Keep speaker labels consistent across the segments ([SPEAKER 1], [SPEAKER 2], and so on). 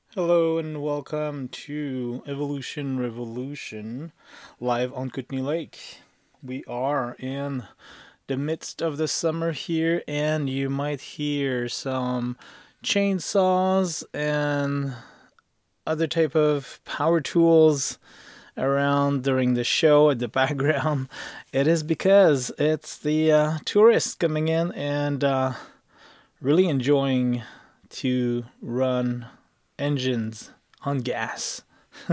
[SPEAKER 1] Hello and welcome to Evolution Revolution live on Kootenay Lake. We are in the midst of the summer here, and you might hear some chainsaws and other type of power tools around during the show at the background. It is because it's the tourists coming in and really enjoying to run engines on gas.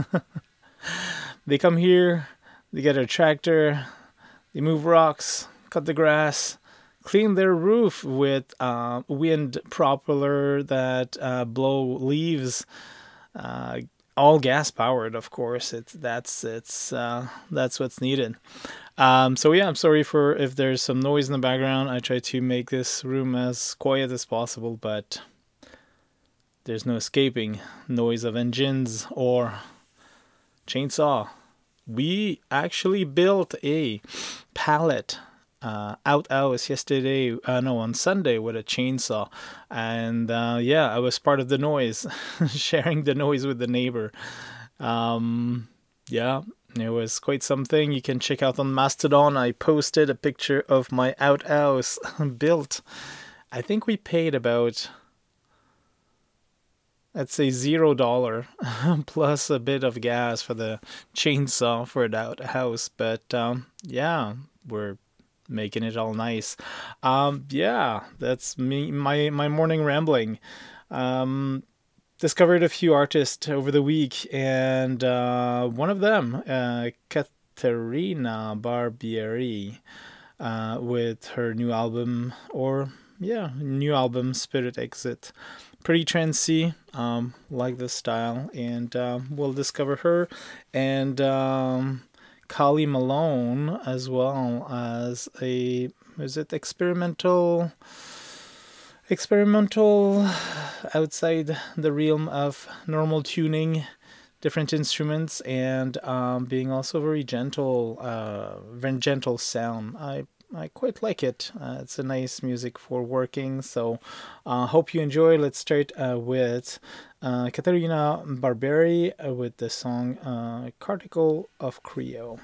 [SPEAKER 1] They come here, they get a tractor, they move rocks, cut the grass, clean their roof with wind propeller that blow leaves. Uh, all gas powered, of course. That's what's needed. So yeah, I'm sorry for if there's some noise in the background. I try to make this room as quiet as possible, but there's no escaping noise of engines or chainsaw. We actually built a pallet outhouse yesterday, no, on Sunday with a chainsaw. And yeah, I was part of the noise, sharing the noise with the neighbor. Yeah, it was quite something. You can check out on Mastodon. I posted a picture of my outhouse built. I think we paid about, let's say, $0 plus a bit of gas for the chainsaw for that house. But yeah, we're making it all nice. Yeah, that's me. My morning rambling. Um, Discovered a few artists over the week, and one of them, Caterina Barbieri, with her new album, or yeah, new album Spirit Exit. Pretty trancy, like the style, and we'll discover her and Kali Malone as well as a, is it experimental outside the realm of normal tuning, different instruments, and being also very gentle sound. I quite like it. It's a nice music for working. So, hope you enjoy. Let's start with Caterina Barberi with the song "Particle of Creo."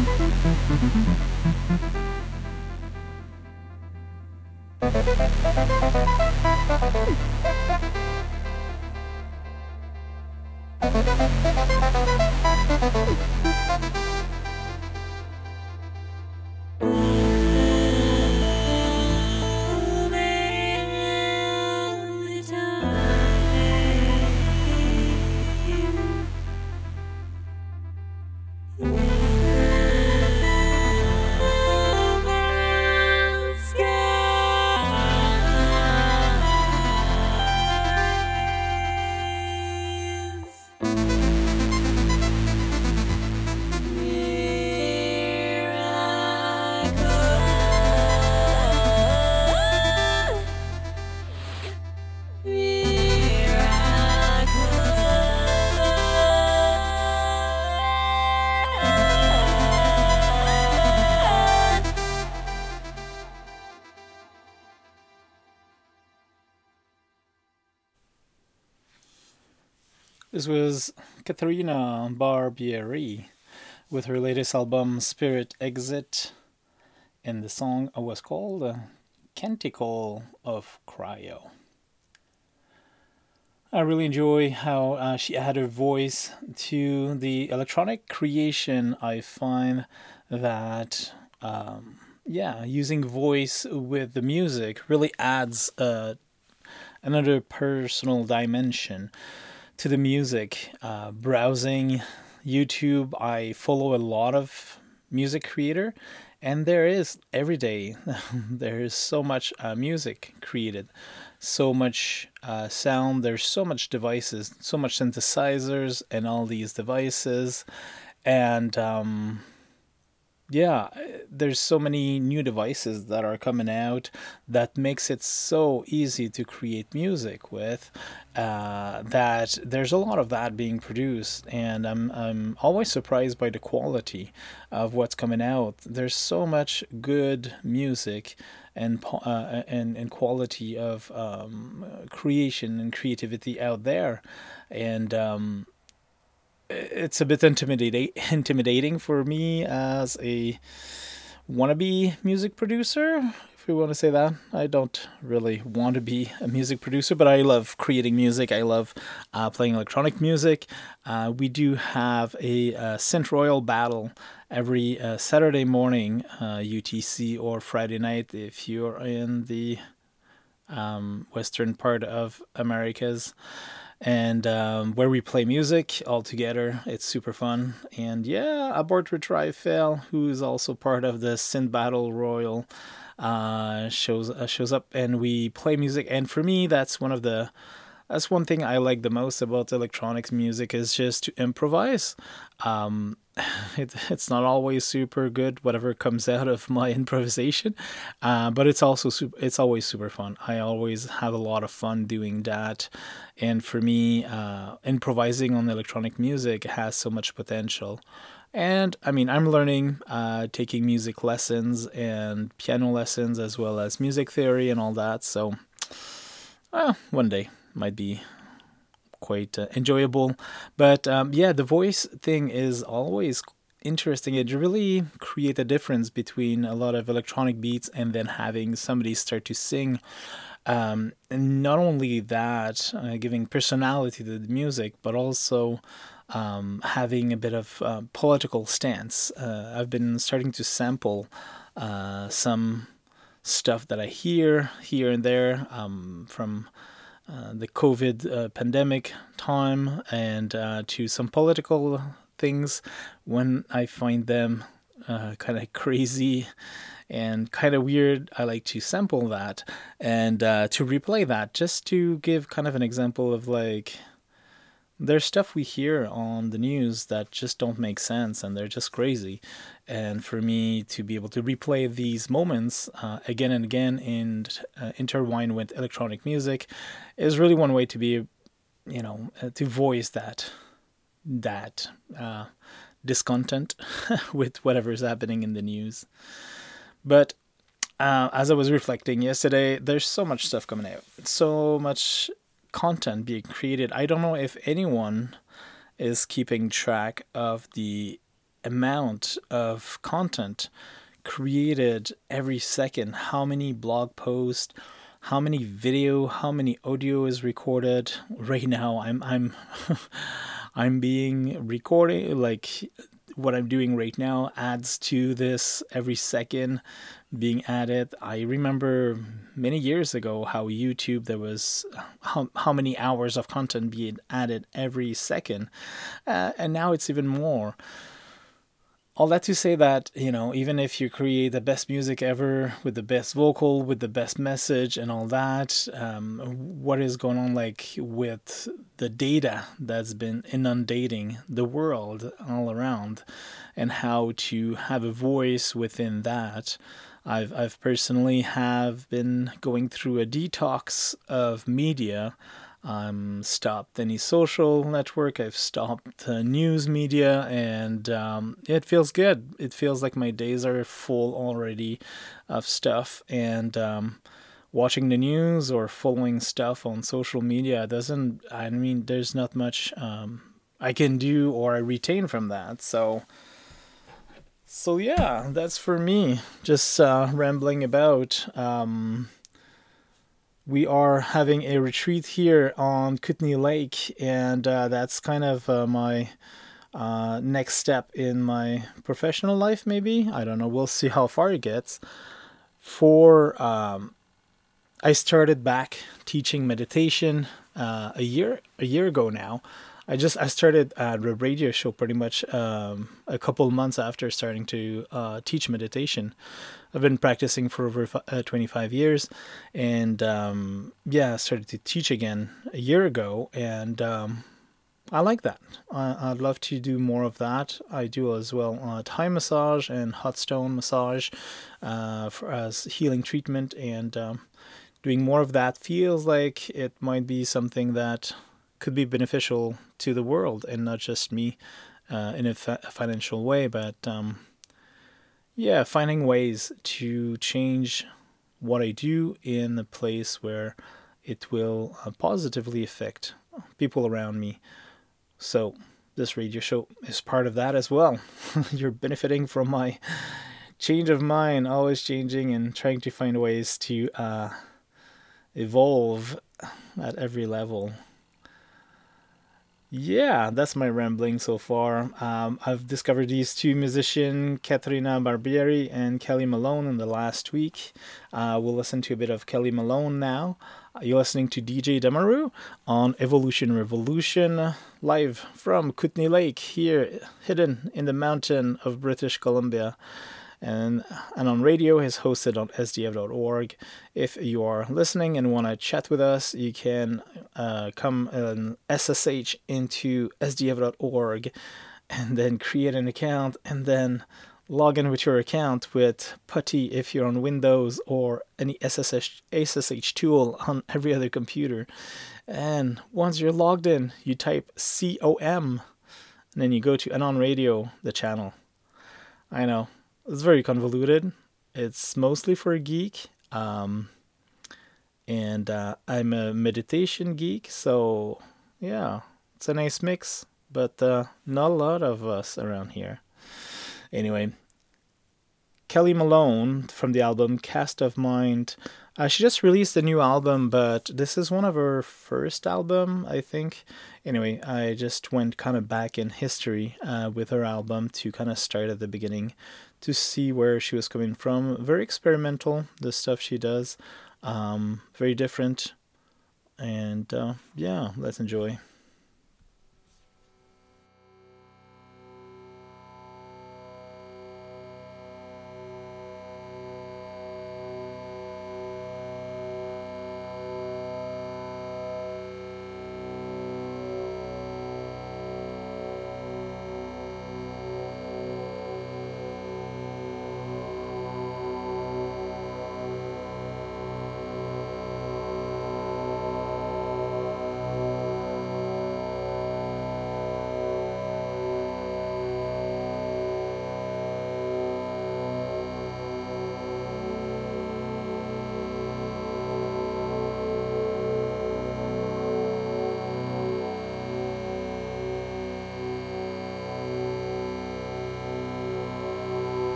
[SPEAKER 1] This was Caterina Barbieri with her latest album Spirit Exit, and the song was called Canticle of Cryo. I really enjoy how she added her voice to the electronic creation. I find that, using voice with the music really adds another personal dimension to the music. Browsing YouTube, I follow a lot of music creator, and there is every day there is so much music created, so much sound. There's so much devices, so much synthesizers, and all these devices, and yeah, there's so many new devices that are coming out that makes it so easy to create music with, that there's a lot of that being produced, and I'm always surprised by the quality of what's coming out. There's so much good music and quality of creation and creativity out there, and it's a bit intimidating for me as a wannabe music producer, if we want to say that. I don't really want to be a music producer, but I love creating music. I love playing electronic music. We do have a Synth Royal battle every Saturday morning, UTC, or Friday night if you're in the western part of Americas, and where we play music all together. It's super fun. And yeah, Abort Retrieve Fail, who is also part of the Synth Battle Royal, shows up, and we play music. And for me, that's one thing I like the most about electronics music, is just to improvise. It's not always super good, whatever comes out of my improvisation, but it's always super fun. I always have a lot of fun doing that, and for me, improvising on electronic music has so much potential. And I mean, I'm learning, taking music lessons and piano lessons, as well as music theory and all that. So, one day might be quite enjoyable. But the voice thing is always interesting. It really creates a difference between a lot of electronic beats and then having somebody start to sing. And not only that, giving personality to the music, but also having a bit of political stance. I've been starting to sample some stuff that I hear here and there, from the COVID pandemic time, and to some political things when I find them kind of crazy and kind of weird. I like to sample that and to replay that, just to give kind of an example of, like, there's stuff we hear on the news that just don't make sense, and they're just crazy. And for me to be able to replay these moments again and again, and intertwine with electronic music, is really one way to be, to voice that discontent with whatever's happening in the news. But as I was reflecting yesterday, there's so much stuff coming out, so much content being created. I don't know if anyone is keeping track of the amount of content created every second, how many blog posts, how many video, how many audio is recorded. Right now I'm I'm being recorded, like what I'm doing right now adds to this every second being added. I remember many years ago how YouTube, there was how many hours of content being added every second, and now it's even more. All that to say that, even if you create the best music ever with the best vocal, with the best message and all that, what is going on, like, with the data that's been inundating the world all around, and how to have a voice within that. I've personally have been going through a detox of media. Stopped any social network. I've stopped news media, and it feels good. It feels like my days are full already of stuff, and watching the news or following stuff on social media doesn't. I mean, there's not much I can do or I retain from that. So yeah, that's for me. Just rambling about. We are having a retreat here on Kootenay Lake, and that's kind of my next step in my professional life. Maybe, I don't know. We'll see how far it gets. For I started back teaching meditation a year ago now. I started a radio show pretty much a couple months after starting to teach meditation. I've been practicing for over 25 years, and yeah, I started to teach again a year ago, and I like that. I'd love to do more of that. I do as well Thai massage and hot stone massage as healing treatment, and doing more of that feels like it might be something that could be beneficial to the world and not just me in a financial way, but yeah, finding ways to change what I do in a place where it will positively affect people around me. So this radio show is part of that as well. You're benefiting from my change of mind, always changing and trying to find ways to evolve at every level. Yeah, that's my rambling so far. I've discovered these two musicians, Caterina Barbieri and Kelly Malone, in the last week. We'll listen to a bit of Kelly Malone now. You're listening to DJ Demaru on Evolution Revolution, live from Kootenay Lake, here hidden in the mountain of British Columbia. And on radio is hosted on sdf.org. If you are listening and want to chat with us, you can come and SSH into sdf.org and then create an account and then log in with your account with PuTTY if you're on Windows or any SSH tool on every other computer. And once you're logged in, you type COM and then you go to Anon Radio, the channel. I know. It's very convoluted. It's mostly for a geek. And I'm a meditation geek, so yeah, it's a nice mix, but not a lot of us around here. Anyway, Kelly Malone from the album Cast of Mind. She just released a new album, but this is one of her first album, I think. Anyway, I just went kind of back in history with her album to kind of start at the beginning to see where she was coming from. Very experimental, the stuff she does. Very different. And yeah, let's enjoy.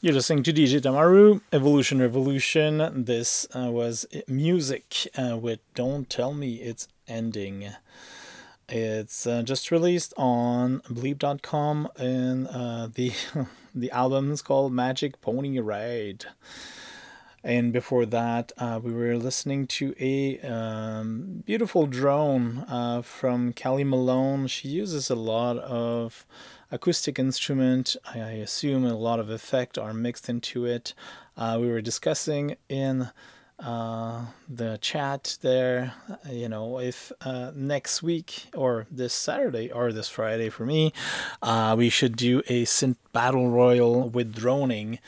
[SPEAKER 1] You're listening to DJ Tamaru, Evolution Revolution. This was music with Don't Tell Me It's Ending. It's just released on Bleep.com, and the the album is called Magic Pony Ride. And before that, we were listening to a beautiful drone from Callie Malone. She uses a lot of acoustic instrument. I assume a lot of effect are mixed into it. We were discussing in the chat there, if next week or this Saturday or this Friday for me, we should do a synth battle royal with droning.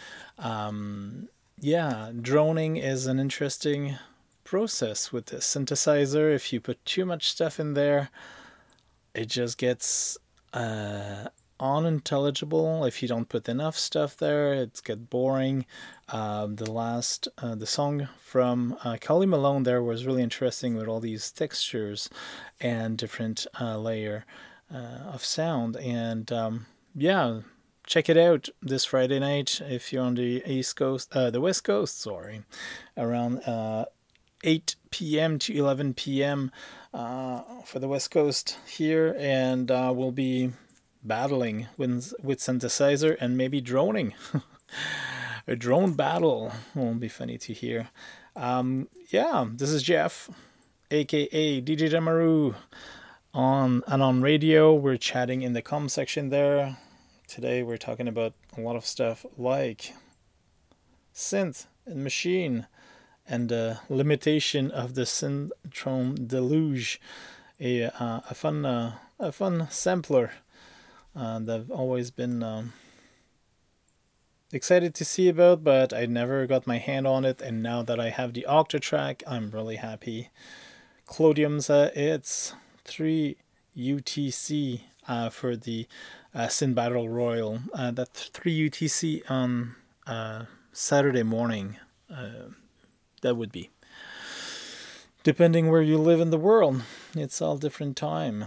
[SPEAKER 1] Droning is an interesting process with the synthesizer. If you put too much stuff in there, it just gets unintelligible. If you don't put enough stuff there, it gets boring. The song from Callie Malone there was really interesting with all these textures and different layer of sound. And check it out this Friday night if you're on the the West Coast, around 8 p.m. to 11 p.m. For the West Coast here, and we'll be battling with synthesizer and maybe droning. A drone battle will be funny to hear. This is Jeff, aka DJ Demaru, on radio. We're chatting in the com section there. Today we're talking about a lot of stuff like synth and machine and the limitation of the Synthrone Deluge, a fun sampler that I've always been excited to see about, but I never got my hand on it, and now that I have the Octatrack, I'm really happy. Clodium's it's 3 UTC for the Synth Battle Royal. That's 3 UTC on Saturday morning. That would be. Depending where you live in the world, it's all different time.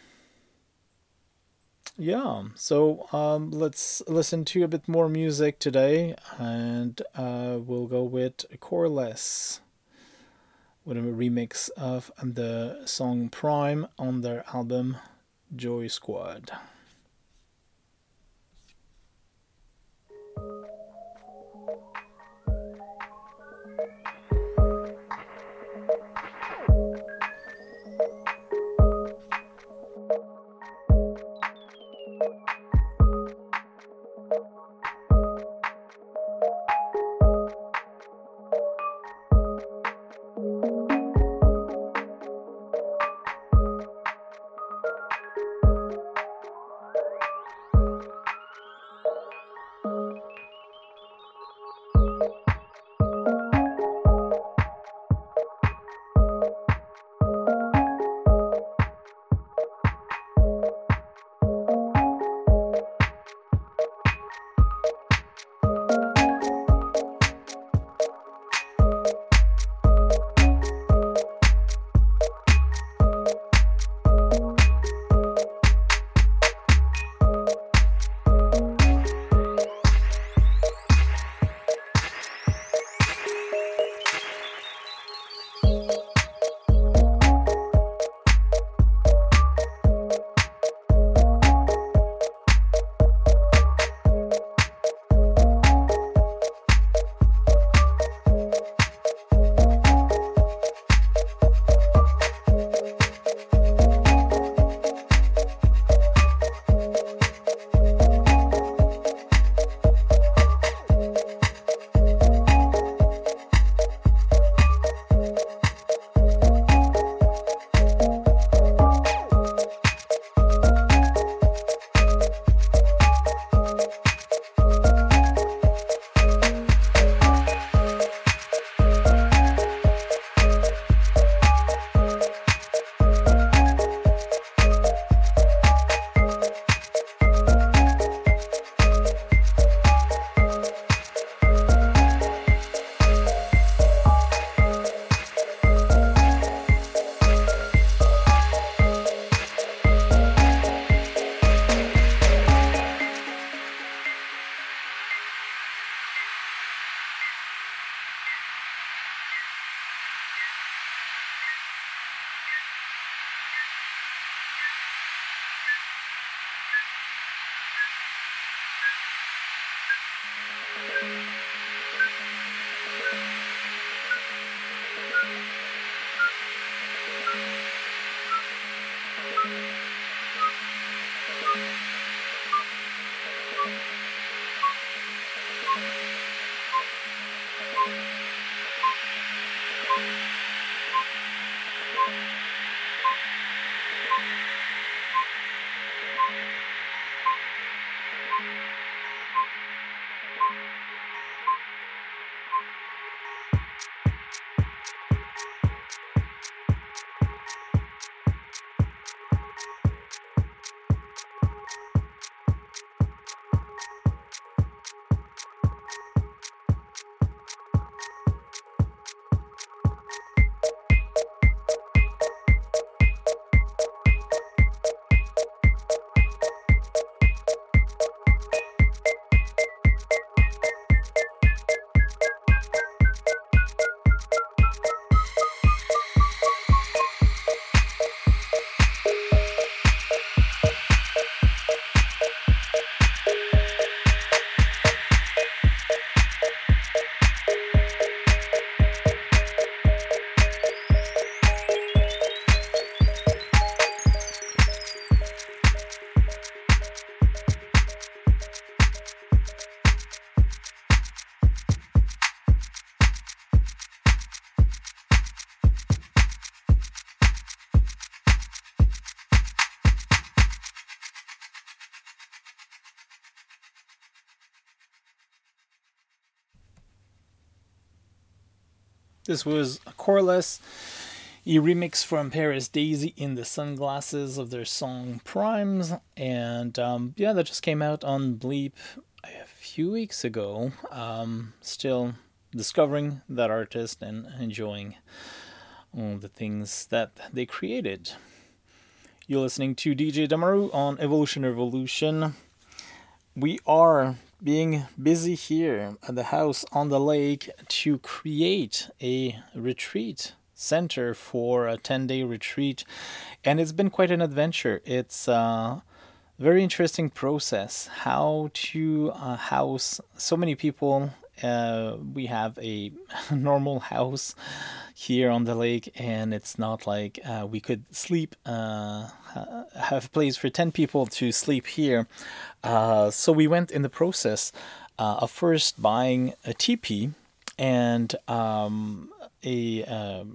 [SPEAKER 1] So let's listen to a bit more music today, and we'll go with Coreless with a remix of the song Prime on their album Joy Squad. This was a Coreless, a remix from Paris Daisy in the Sunglasses of their song Primes. And yeah, that just came out on Bleep a few weeks ago. Still discovering that artist and enjoying all the things that they created. You're listening to DJ Damaru on Evolution Revolution. We are being busy here at the house on the lake to create a retreat center for a 10-day retreat, and it's been quite an adventure. It's a very interesting process how to house so many people. We have a normal house here on the lake, and it's not like we could sleep, have a place for 10 people to sleep here. So we went in the process of first buying a teepee and a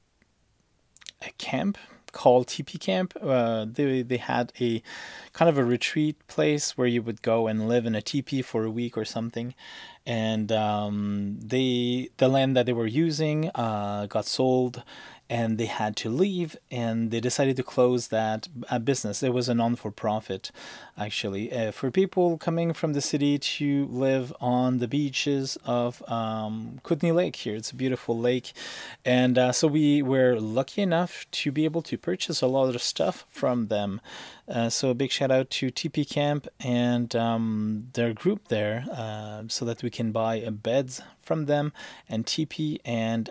[SPEAKER 1] camp called Teepee Camp. They had a kind of a retreat place where you would go and live in a teepee for a week or something. And the land that they were using got sold, and they had to leave, and they decided to close that business. It was a non-for-profit, actually, for people coming from the city to live on the beaches of Kootenay Lake here. It's a beautiful lake, and so we were lucky enough to be able to purchase a lot of stuff from them. So a big shout out to TP Camp and their group there, so that we can buy beds from them and TP and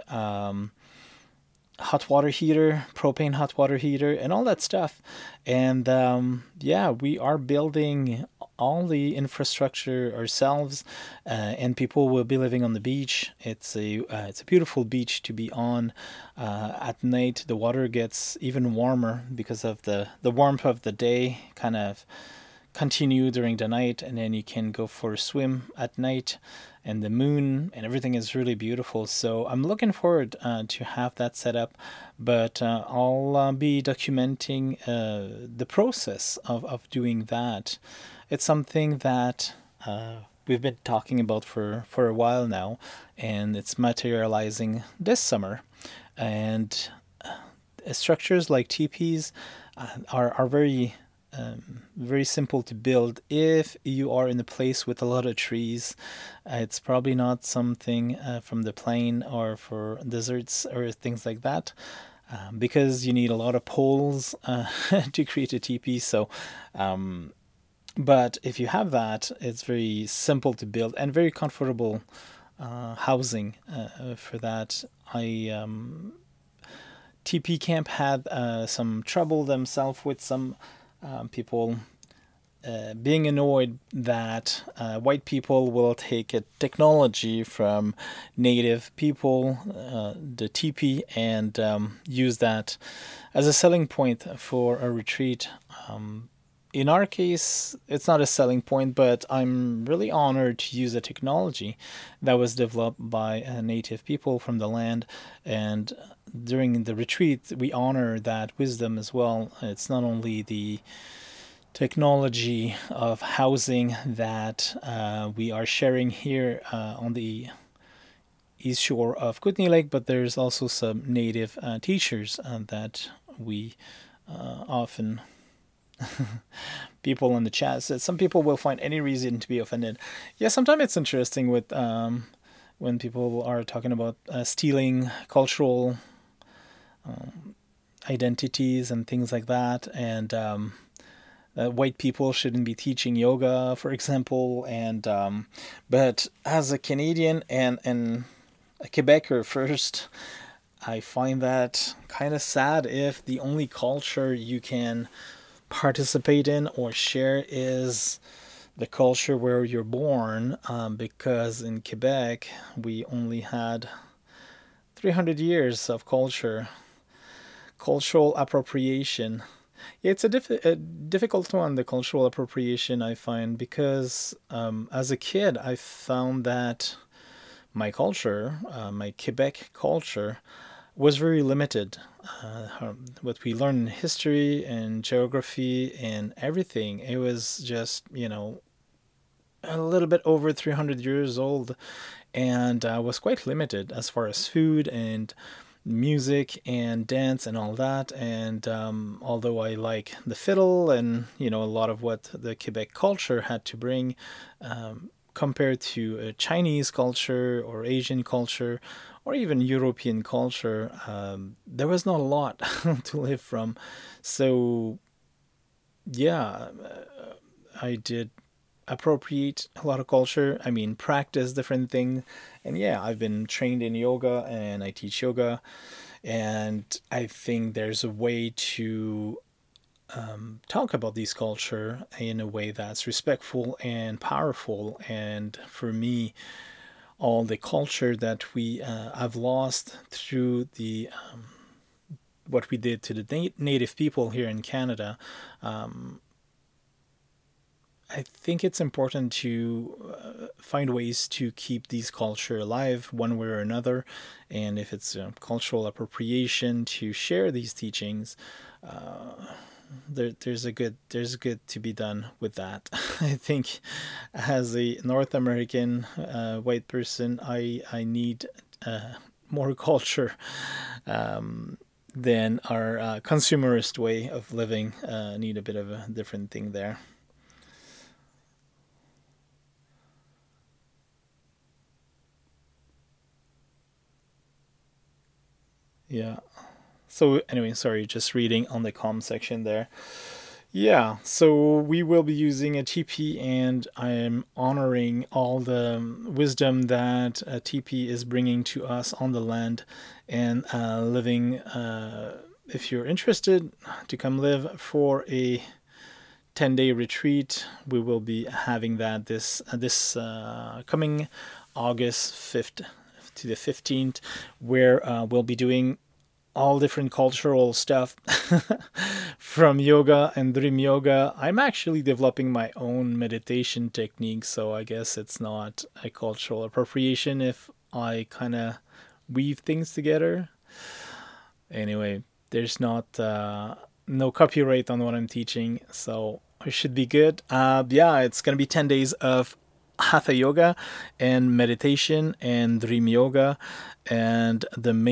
[SPEAKER 1] hot water heater, propane hot water heater, and all that stuff. And yeah, we are building all the infrastructure ourselves, and people will be living on the beach. It's a beautiful beach to be on. At night, the water gets even warmer because of the warmth of the day kind of continue during the night, and then you can go for a swim at night, and the moon and everything is really beautiful. So I'm looking forward to have that set up, but I'll be documenting the process of doing that. It's something that we've been talking about for a while now, and it's materializing this summer. And structures like teepees are very very simple to build if you are in a place with a lot of trees. It's probably not something from the plain or for deserts or things like that, because you need a lot of poles to create a teepee. So, but if you have that, it's very simple to build and very comfortable housing for that. TP Camp had some trouble themselves with some people being annoyed that white people will take a technology from native people, the teepee, and use that as a selling point for a retreat. In our case, it's not a selling point, but I'm really honored to use a technology that was developed by native people from the land. And during the retreat, we honor that wisdom as well. It's not only the technology of housing that we are sharing here on the east shore of Kootenay Lake, but there's also some native teachers that we often people in the chat said some people will find any reason to be offended. Yeah, sometimes it's interesting with when people are talking about stealing cultural identities and things like that, and white people shouldn't be teaching yoga, for example. And but as a Canadian and a Quebecer first, I find that kind of sad if the only culture you can participate in or share is the culture where you're born, because in Quebec we only had 300 years of cultural appropriation. It's a difficult one, the cultural appropriation, I find, because as a kid I found that my culture, my Quebec culture, was very limited. What we learned in history and geography and everything, it was just, a little bit over 300 years old, and was quite limited as far as food and music and dance and all that. And although I like the fiddle and a lot of what the Quebec culture had to bring, compared to a Chinese culture or Asian culture or even European culture, there was not a lot to live from. So yeah, I did appropriate a lot of culture. I mean, practice different things. And yeah, I've been trained in yoga and I teach yoga. And I think there's a way to talk about these culture in a way that's respectful and powerful. And for me, all the culture that we have lost through the what we did to the native people here in Canada, I think it's important to find ways to keep these culture alive one way or another, and if it's cultural appropriation, to share these teachings. There's a good to be done with that. I think as a North American white person, I need more culture than our consumerist way of living. Need a bit of a different thing there. Yeah. So anyway, sorry, just reading on the com section there. Yeah, so we will be using a TP, and I'm honoring all the wisdom that a TP is bringing to us on the land and living. If you're interested to come live for a 10-day retreat, we will be having that this coming August 5th to the 15th, where we'll be doing all different cultural stuff from yoga and dream yoga. I'm actually developing my own meditation technique, so I guess it's not a cultural appropriation if I kind of weave things together. Anyway, there's not no copyright on what I'm teaching, so it should be good. Yeah, it's gonna be 10 days of hatha yoga and meditation and dream yoga, and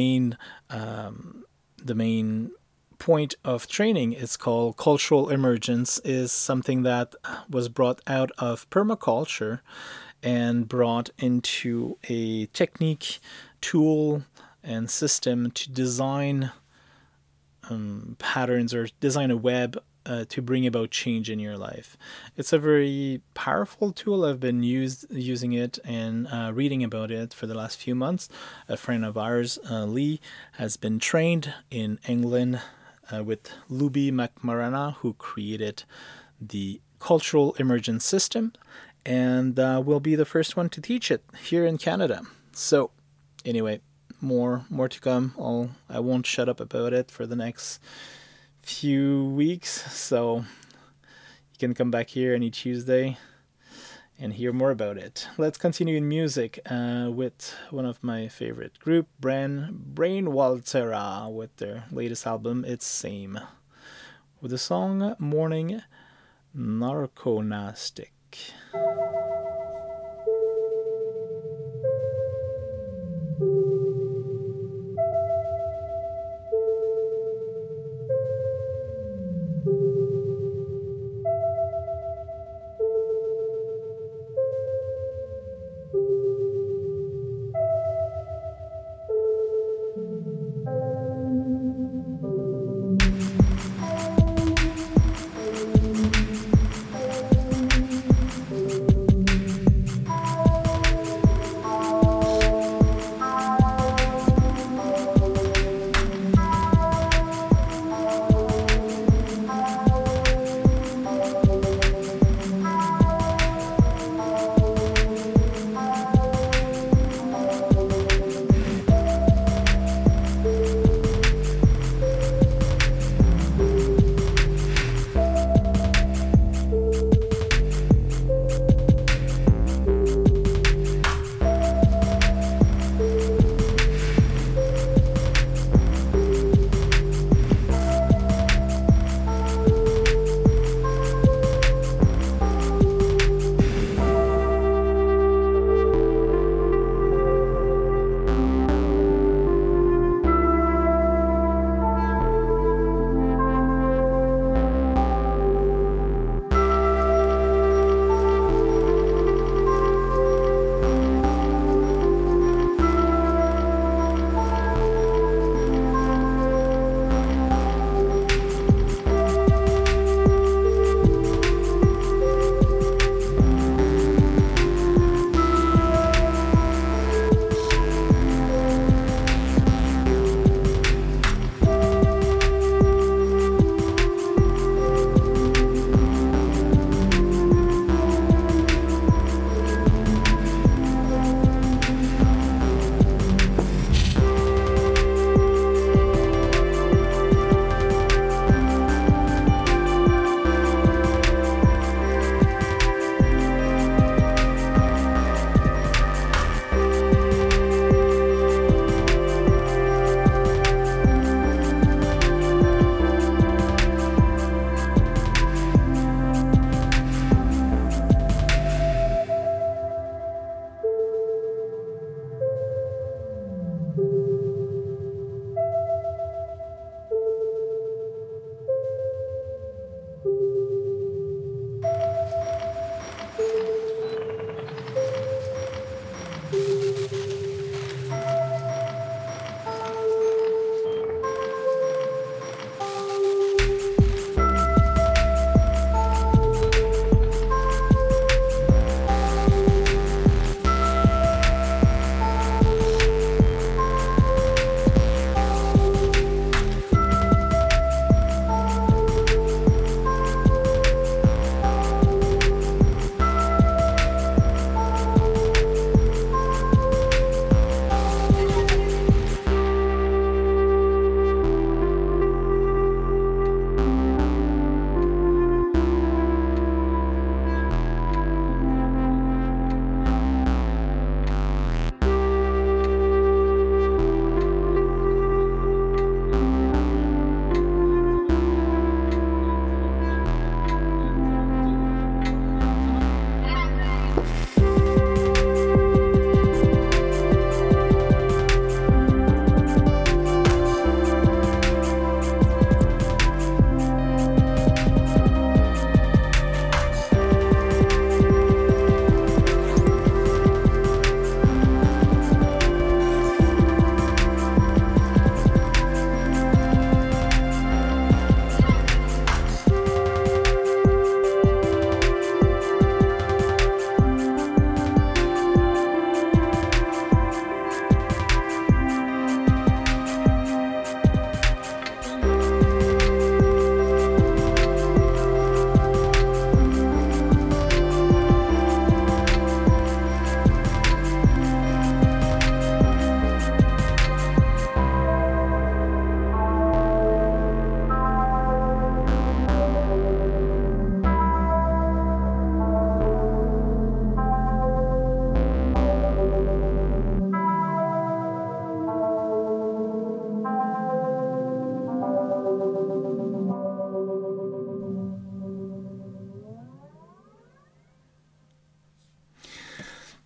[SPEAKER 1] the main point of training is called cultural emergence, is something that was brought out of permaculture and brought into a technique, tool, and system to design patterns or design a web to bring about change in your life. It's a very powerful tool. I've been using it and reading about it for the last few months. A friend of ours, Lee, has been trained in England with Luby McMarana, who created the cultural emergence system, and will be the first one to teach it here in Canada. So, anyway, more to come. I won't shut up about it for the next few weeks, so you can come back here any Tuesday and hear more about it. Let's continue in music with one of my favorite group, Brain Waltera, with their latest album, It's Same, with the song Morning Narconastic.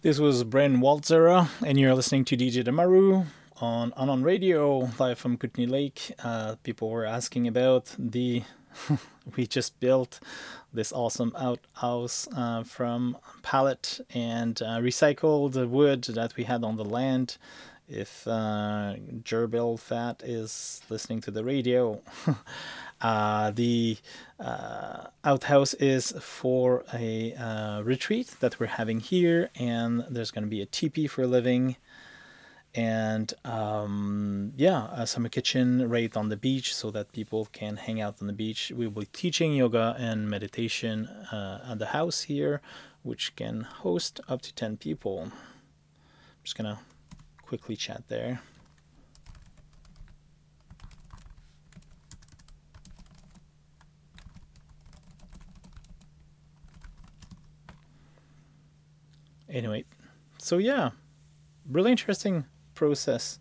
[SPEAKER 1] This was Bren Waltzera, and you're listening to DJ Damaru on Radio, live from Kootenay Lake. People were asking about the. We just built this awesome outhouse from pallet and recycled wood that we had on the land. If Gerbil Fat is listening to the radio, the outhouse is for a retreat that we're having here, and there's going to be a teepee for living, and a summer kitchen right on the beach so that people can hang out on the beach. We will be teaching yoga and meditation at the house here, which can host up to 10 people. I'm just going to quickly chat there. Anyway, so yeah, really interesting process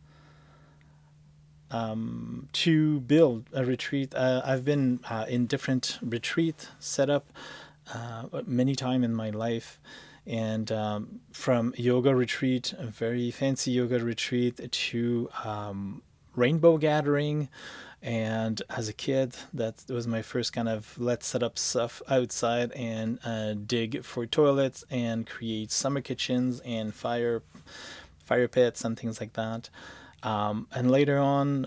[SPEAKER 1] to build a retreat. I've been in different retreat setup many times in my life, and from yoga retreat, a very fancy yoga retreat, to rainbow gathering. And as a kid, that was my first kind of let's set up stuff outside and dig for toilets and create summer kitchens and fire pits and things like that. And later on,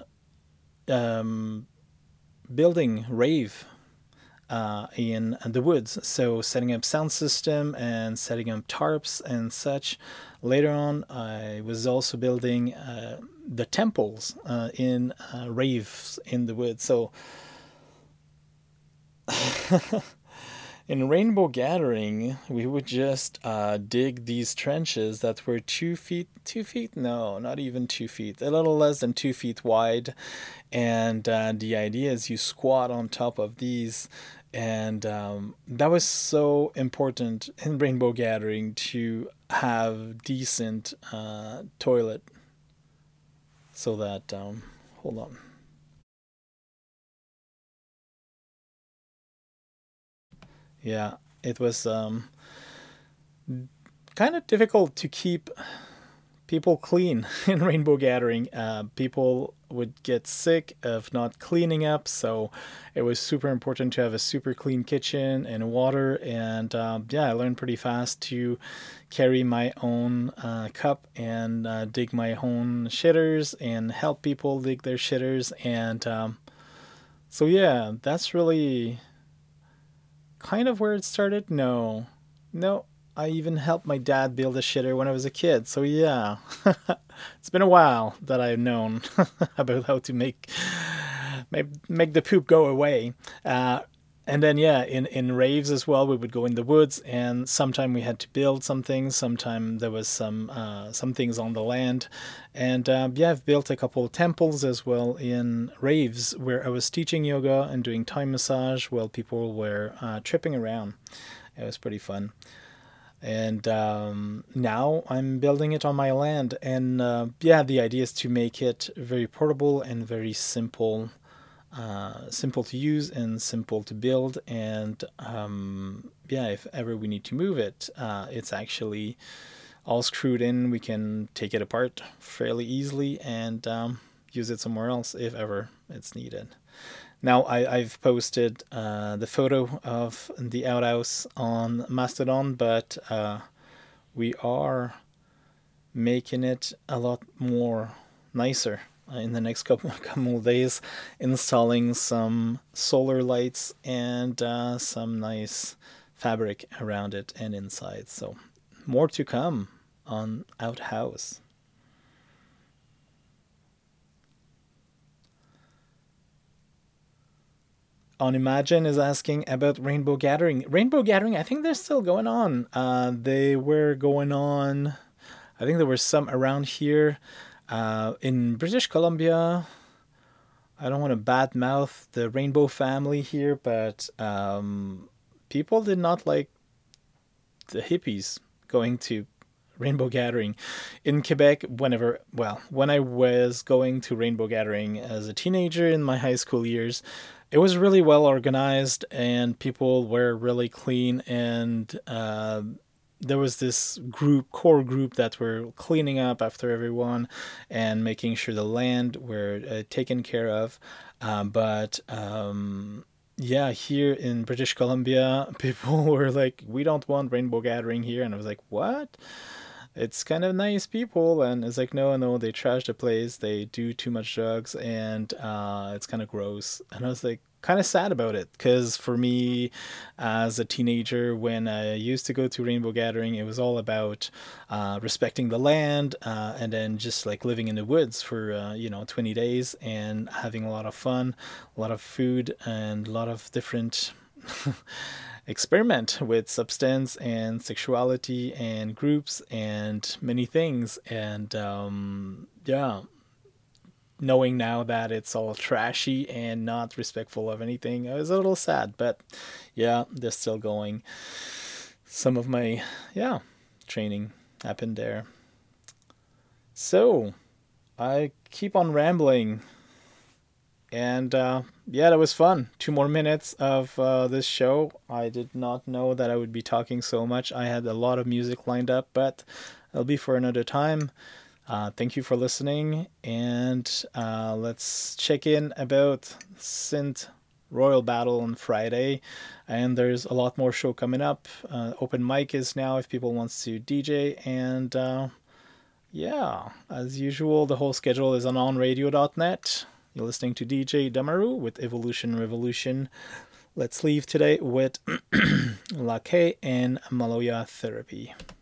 [SPEAKER 1] building rave in the woods. So setting up sound system and setting up tarps and such. Later on, I was also building the temples in raves in the woods. So in Rainbow Gathering, we would just dig these trenches that were 2 feet, no, not even 2 feet, a little less than 2 feet wide. And the idea is you squat on top of these. And that was so important in Rainbow Gathering to have decent toilet. So that, hold on. Yeah, it was kind of difficult to keep people clean in Rainbow Gathering. People would get sick of not cleaning up, so it was super important to have a super clean kitchen and water. And I learned pretty fast to carry my own cup and dig my own shitters and help people dig their shitters. And so yeah, that's really kind of where it started. No, I even helped my dad build a shitter when I was a kid. So yeah, it's been a while that I've known about how to make the poop go away. And then yeah, in raves as well, we would go in the woods, and sometime we had to build some things. Sometime there was some things on the land, and I've built a couple of temples as well in raves where I was teaching yoga and doing Thai massage while people were tripping around. It was pretty fun. And now I'm building it on my land, and the idea is to make it very portable and very simple to use and simple to build. And if ever we need to move it, it's actually all screwed in. We can take it apart fairly easily and use it somewhere else if ever it's needed. Now, I've posted the photo of the outhouse on Mastodon, but we are making it a lot more nicer in the next couple of days, installing some solar lights and some nice fabric around it and inside. So more to come on Outhouse. On Imagine is asking about Rainbow Gathering. Rainbow Gathering, I think they're still going on. They were going on. I think there were some around here in British Columbia. I don't want to badmouth the Rainbow family here, but people did not like the hippies going to Rainbow Gathering. In Quebec, when I was going to Rainbow Gathering as a teenager in my high school years, it was really well organized and people were really clean and there was this core group that were cleaning up after everyone and making sure the land were taken care of. But yeah, here in British Columbia, people were like, "We don't want rainbow gathering here," and I was like, "What?" It's kind of nice people, and it's like, no, no, they trash the place, they do too much drugs, and it's kind of gross. And I was like, kind of sad about it, because for me, as a teenager, when I used to go to Rainbow Gathering, it was all about respecting the land, and then just like living in the woods for 20 days and having a lot of fun, a lot of food, and a lot of different experiment with substance and sexuality and groups and many things. And yeah, knowing now that it's all trashy and not respectful of anything, I was a little sad. But yeah, they're still going. Some of my, yeah, training happened there. So I keep on rambling. And yeah, that was fun. 2 more minutes of this show. I did not know that I would be talking so much. I had a lot of music lined up, but it'll be for another time. Thank you for listening, and let's check in about Synth Royal Battle on Friday. And there's a lot more show coming up. Open mic is now if people wants to DJ, and yeah, as usual, the whole schedule is on onradio.net. You're listening to DJ Damaru with Evolution Revolution. Let's leave today with Lake and Maloya Therapy.